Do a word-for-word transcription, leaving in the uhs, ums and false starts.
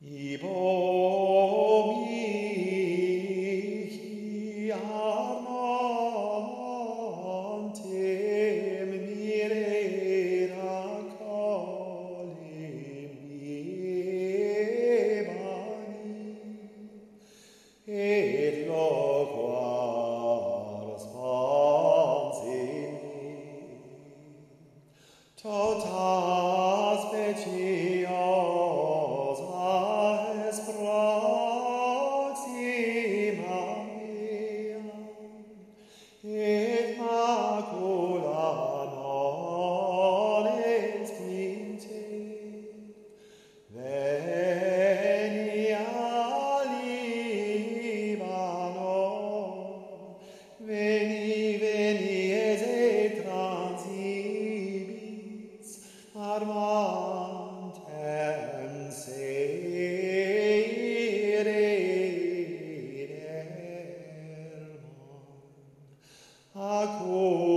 Ibo mihi armantem mirera colim ebani, et loquar sponsi totas speciosa es proxima mea, et macula non extinte. Veni a Libano, veni, veni, ese transibis armantem seire in ermon, ac